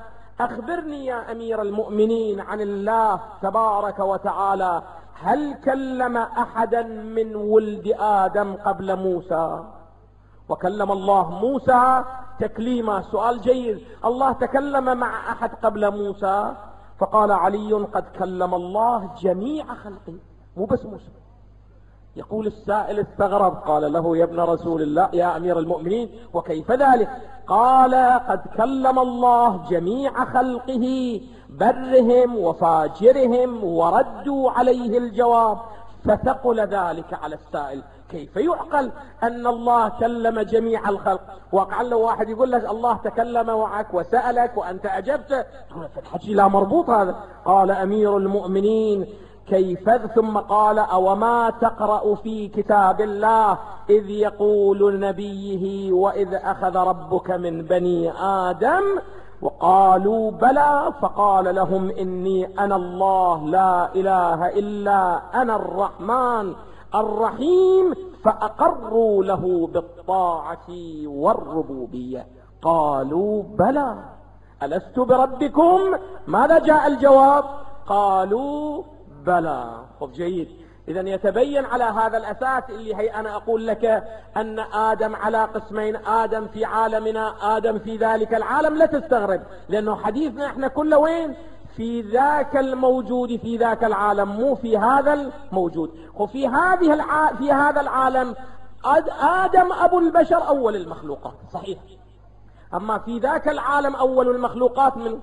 أخبرني يا أمير المؤمنين عن الله تبارك وتعالى، هل كلم أحدا من ولد آدم قبل موسى؟ وكلم الله موسى تكليما. سؤال جيد، الله تكلم مع أحد قبل موسى؟ فقال علي: قد كلم الله جميع خلقه، مو بس موسى. يقول السائل استغرب، قال له يا ابن رسول الله يا أمير المؤمنين وكيف ذلك؟ قال قد كلم الله جميع خلقه برهم وفاجرهم وردوا عليه الجواب، فثقل ذلك على السائل. كيف يعقل أن الله كلم جميع الخلق؟ وقع له واحد يقول لك الله تكلم معك وسألك وأنت أجبت، في الحكي لا مربوط هذا. قال أمير المؤمنين كيف؟ ثم قال أوما تقرأ في كتاب الله إذ يقول لنبيه وإذ أخذ ربك من بني آدم وقالوا بلى، فقال لهم إني أنا الله لا إله إلا أنا الرحمن الرحيم، فأقروا له بالطاعة والربوبية. قالوا بلى ألست بربكم؟ ماذا جاء الجواب؟ قالوا بلى. خب جيد، إذن يتبين على هذا الأساس اللي هي أنا أقول لك أن آدم على قسمين، آدم في عالمنا آدم في ذلك العالم. لا تستغرب، لأنه حديثنا إحنا كله وين؟ في ذاك الموجود في ذاك العالم، مو في هذا الموجود. وفي هذه الع... في هذا العالم آدم أبو البشر أول المخلوقات، صحيح. أما في ذاك العالم أول المخلوقات من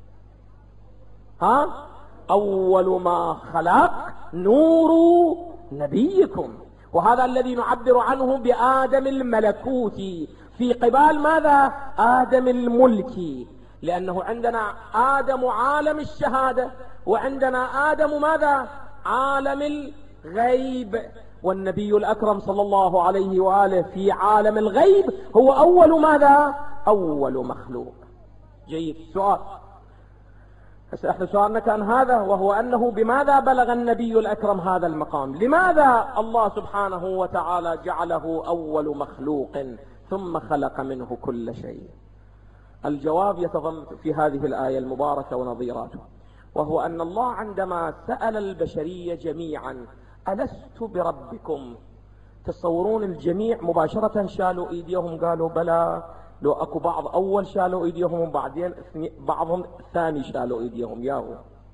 ها أول ما خلق نور نبيكم، وهذا الذي نعبر عنه بآدم الملكوتي في قبال ماذا؟ آدم الملكي، لأنه عندنا آدم عالم الشهادة، وعندنا آدم ماذا؟ عالم الغيب. والنبي الأكرم صلى الله عليه وآله في عالم الغيب هو أول ماذا؟ أول مخلوق. جيد. سؤال، بس احنا سؤالنا كان هذا، وهو أنه بماذا بلغ النبي الأكرم هذا المقام؟ لماذا الله سبحانه وتعالى جعله أول مخلوق ثم خلق منه كل شيء؟ الجواب يتضمن في هذه الآية المباركة ونظيراته، وهو أن الله عندما سأل البشرية جميعا ألست بربكم، تصورون الجميع مباشرة شالوا ايديهم قالوا بلى؟ لو اكو بعض اول شالوا ايديهم وبعدين بعضهم ثاني شالوا ايديهم، ياهو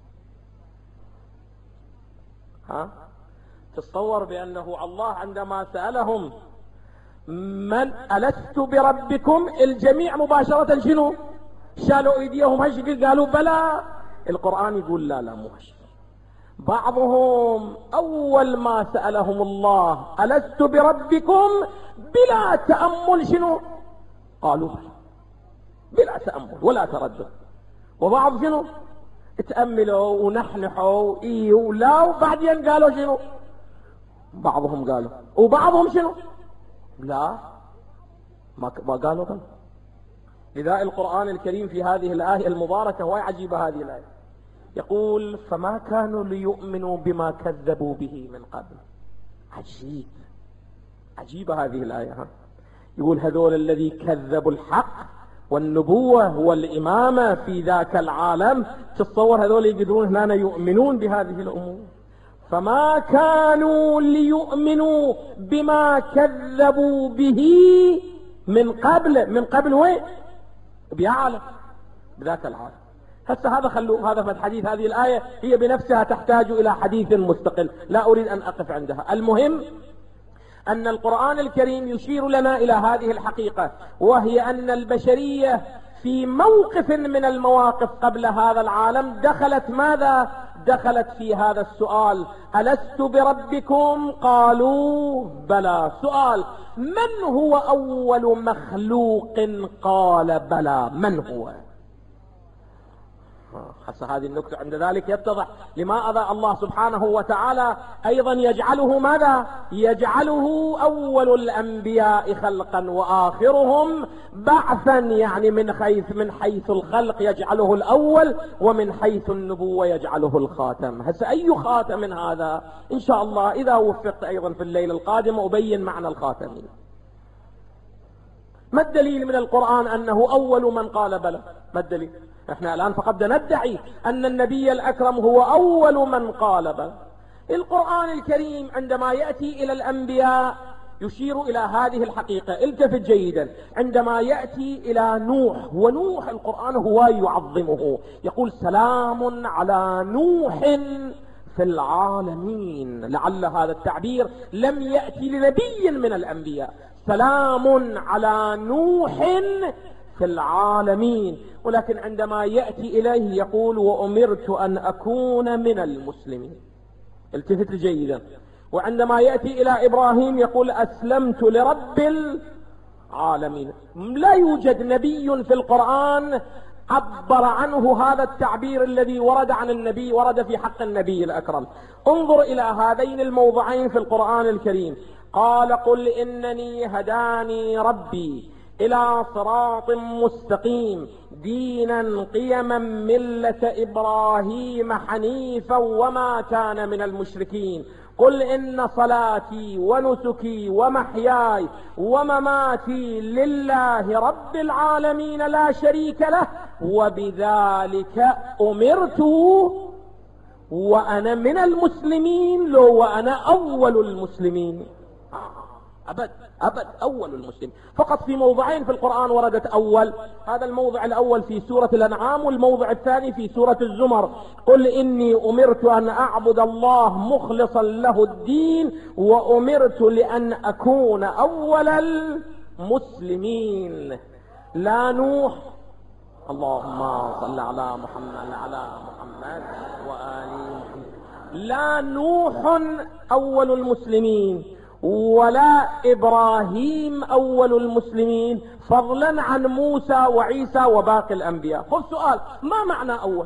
ها؟ تصور بأنه الله عندما سألهم من ألست بربكم الجميع مباشرة شنو؟ شالوا ايديهم هشكل قالوا بلى. القرآن يقول لا لا مو هشكل، بعضهم أول ما سألهم الله ألست بربكم بلا تأمل شنو؟ قالوا بلى، بلا تأمل ولا تردد. وبعض شنو؟ تأملوا ونحنحوا إيه ولا، وبعدين قالوا شنو؟ بعضهم قالوا، وبعضهم شنو؟ لا ما ما قالوا بلى. لذا القرآن الكريم في هذه الآية المباركة وهي عجيبة هذه الآية، يقول فما كانوا ليؤمنوا بما كذبوا به من قبل. عجيب، عجيبة هذه الآية. ها؟ يقول هذول الذي كذبوا الحق والنبوة والإمامة في ذاك العالم، تتصور هذول يقدرون هنا يؤمنون بهذه الأمور؟ فما كانوا ليؤمنوا بما كذبوا به من قبل. من قبل وين؟ بيعلم بذاك العالم. هسه هذا خلوه، هذا في الحديث. هذه الآية هي بنفسها تحتاج إلى حديث مستقل، لا أريد أن أقف عندها. المهم أن القرآن الكريم يشير لنا إلى هذه الحقيقة، وهي أن البشرية في موقف من المواقف قبل هذا العالم دخلت ماذا؟ دخلت في هذا السؤال ألست بربكم؟ قالوا بلى. سؤال، من هو أول مخلوق قال بلى؟ من هو؟ حتى هذه النكتة عند ذلك يتضح لماذا الله سبحانه وتعالى أيضا يجعله ماذا؟ يجعله أول الأنبياء خلقا وآخرهم بعثا، يعني من حيث من حيث الخلق يجعله الأول، ومن حيث النبوة يجعله الخاتم. هسه أي خاتم هذا؟ إن شاء الله إذا وفقت أيضا في الليلة القادمة أبين معنى الخاتم. ما الدليل من القرآن أنه أول من قال بلى؟ ما الدليل؟ احنا الآن فقد ندعي أن النبي الأكرم هو أول من قال بلى. القرآن الكريم عندما يأتي إلى الأنبياء يشير إلى هذه الحقيقة. التفت جيدا، عندما يأتي إلى نوح، ونوح القرآن هو يعظمه، يقول سلام على نوح في العالمين. لعل هذا التعبير لم يأتي لنبي من الأنبياء. سلام على نوح في العالمين، ولكن عندما يأتي إليه يقول وأمرت أن أكون من المسلمين. التفت جيدا. وعندما يأتي إلى إبراهيم يقول أسلمت لرب العالمين. لا يوجد نبي في القرآن عبر عنه هذا التعبير الذي ورد عن النبي، ورد في حق النبي الأكرم. انظر إلى هذين الموضعين في القرآن الكريم. قال قل إنني هداني ربي إلى صراط مستقيم دينا قيما ملة إبراهيم حنيفا وما كان من المشركين قل إن صلاتي ونسكي ومحياي ومماتي لله رب العالمين لا شريك له وبذلك أمرت وأنا من المسلمين. لو وأنا أول المسلمين. أبد أبد أول المسلم. فقط في موضعين في القرآن وردت أول. هذا الموضع الأول في سورة الأنعام، والموضع الثاني في سورة الزمر. قل إني أمرت أن أعبد الله مخلصا له الدين وأمرت لأن أكون أول المسلمين. لا نوح، اللهم صل على محمد على محمد وآل محمد. لا نوح أول المسلمين ولا إبراهيم أول المسلمين، فضلا عن موسى وعيسى وباقي الأنبياء. خذ سؤال، ما معنى أول؟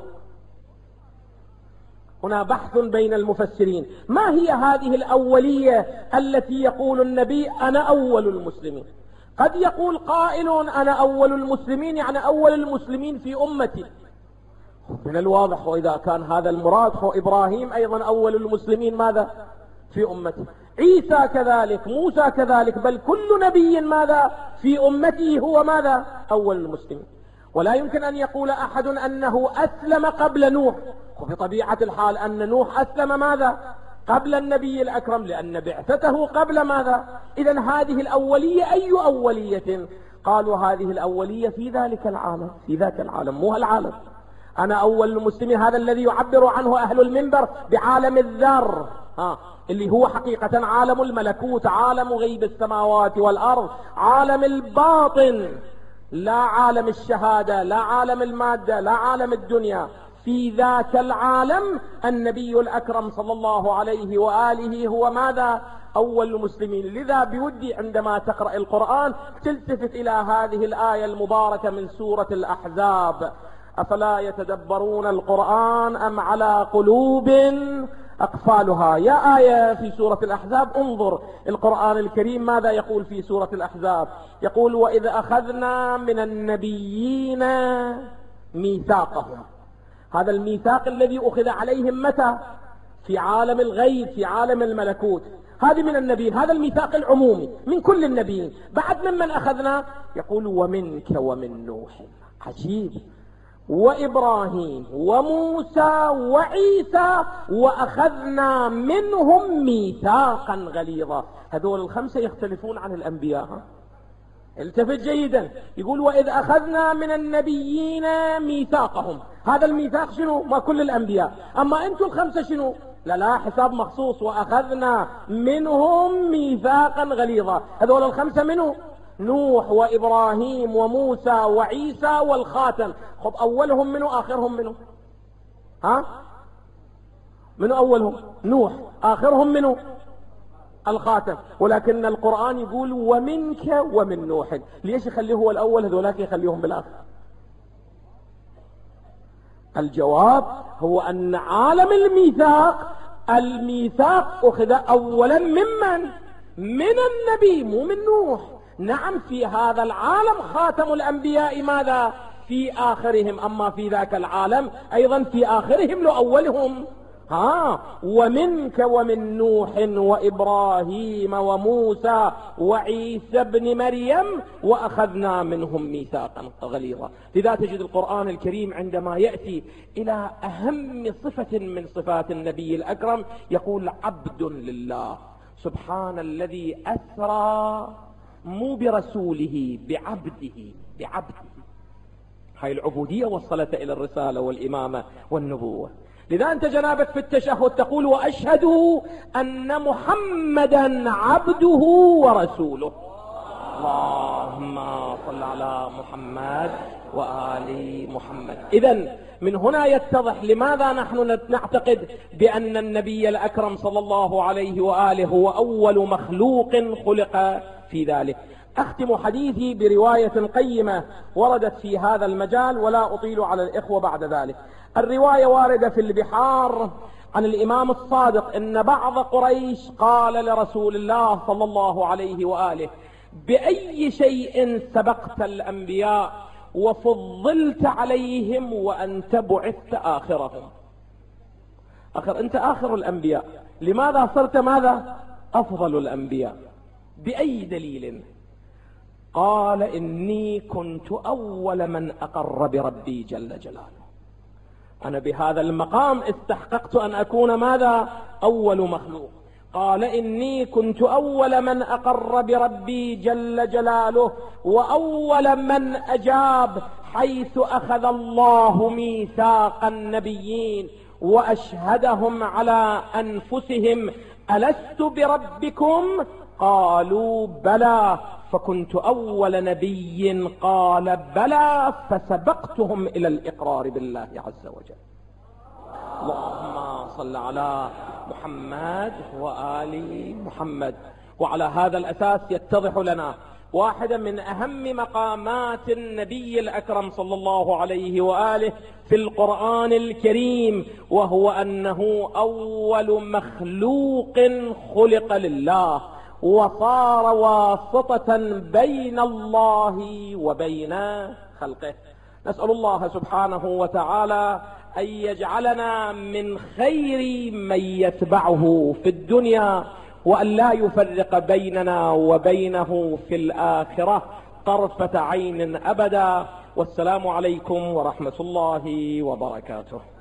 هنا بحث بين المفسرين. ما هي هذه الأولية التي يقول النبي أنا أول المسلمين؟ قد يقول قائل أنا أول المسلمين يعني أول المسلمين في أمتي. من الواضح وإذا كان هذا المراد فإبراهيم أيضا أول المسلمين ماذا؟ في أمته. عيسى كذلك، موسى كذلك، بل كل نبي ماذا؟ في أمته هو ماذا؟ أول المسلمين. ولا يمكن أن يقول أحد أنه أسلم قبل نوح، وفي طبيعة الحال أن نوح أسلم ماذا؟ قبل النبي الأكرم، لأن بعثته قبل ماذا؟ إذن هذه الأولية أي أولية؟ قالوا هذه الأولية في ذلك العالم، في ذاك العالم، مو العالم. أنا أول المسلمين هذا الذي يعبر عنه أهل المنبر بعالم الذر، ها اللي هو حقيقة عالم الملكوت، عالم غيب السماوات والأرض، عالم الباطن، لا عالم الشهادة، لا عالم المادة، لا عالم الدنيا. في ذاك العالم النبي الأكرم صلى الله عليه وآله هو ماذا؟ أول المسلمين. لذا بودي عندما تقرأ القرآن تلتفت إلى هذه الآية المباركة من سورة الأحزاب. أفلا يتدبرون القرآن أم على قلوب أقفالها. يا آية في سورة الأحزاب. انظر القرآن الكريم ماذا يقول في سورة الأحزاب. يقول وإذ أخذنا من النبيين ميثاقهم. هذا الميثاق الذي أخذ عليهم متى؟ في عالم الغيب، في عالم الملكوت. هذه من النبيين، هذا الميثاق العمومي من كل النبيين. بعد ممن أخذنا؟ يقول ومنك ومن نوح. عجيب. وإبراهيم وموسى وعيسى وأخذنا منهم ميثاقا غليظا. هذول الخمسة يختلفون عن الأنبياء. التفت جيدا. يقول وإذ أخذنا من النبيين ميثاقهم. هذا الميثاق شنو؟ ما كل الأنبياء. أما أنتم الخمسة شنو؟ لا لا حساب مخصوص. وأخذنا منهم ميثاقا غليظا. هذول الخمسة منه نوح وإبراهيم وموسى وعيسى والخاتم. خب أولهم منه آخرهم منه؟ ها؟ منه أولهم؟ نوح. آخرهم منه؟ الخاتم. ولكن القرآن يقول ومنك ومن نوح. ليش يخليه هو الأول هذولاك يخليهم بالآخر؟ الجواب هو أن عالم الميثاق، الميثاق أخذ أولا ممن؟ من النبي، مو من نوح. نعم في هذا العالم خاتم الأنبياء ماذا؟ في آخرهم. أما في ذاك العالم أيضا في آخرهم لأولهم. ها ومنك ومن نوح وإبراهيم وموسى وعيسى ابن مريم وأخذنا منهم ميثاقا غليظا. لذا تجد القرآن الكريم عندما يأتي إلى أهم صفة من صفات النبي الأكرم يقول عبد لله. سبحان الذي أسرى مو برسوله، بعبده، بعبده. هاي العبودية وصلت إلى الرسالة والإمامة والنبوة. لذا أنت جنابك في التشهد تقول وأشهد أن محمدا عبده ورسوله. اللهم صل على محمد وآل محمد. إذن من هنا يتضح لماذا نحن نعتقد بأن النبي الأكرم صلى الله عليه وآله هو أول مخلوق خلق في ذلك. أختم حديثي برواية قيمة وردت في هذا المجال ولا أطيل على الإخوة بعد ذلك. الرواية واردة في البحار عن الإمام الصادق إن بعض قريش قال لرسول الله صلى الله عليه وآله بأي شيء سبقت الأنبياء وفضلت عليهم وأنت بعثت آخرهم؟ آخر أنت آخر الأنبياء، لماذا صرت ماذا؟ أفضل الأنبياء، بأي دليل؟ قال إني كنت أول من أقر بربي جل جلاله، أنا بهذا المقام استحققت أن أكون ماذا؟ أول مخلوق. قال إني كنت أول من أقر بربي جل جلاله وأول من أجاب حيث أخذ الله ميثاق النبيين وأشهدهم على أنفسهم ألست بربكم؟ قالوا بلى، فكنت أول نبي قال بلى فسبقتهم إلى الإقرار بالله عز وجل. اللهم صل على محمد وآل محمد. وعلى هذا الأساس يتضح لنا واحدة من أهم مقامات النبي الأكرم صلى الله عليه وآله في القرآن الكريم، وهو أنه أول مخلوق خلق لله وصار واسطة بين الله وبين خلقه. نسأل الله سبحانه وتعالى أن يجعلنا من خير من يتبعه في الدنيا، وأن لا يفرق بيننا وبينه في الآخرة طرفة عين أبدا. والسلام عليكم ورحمة الله وبركاته.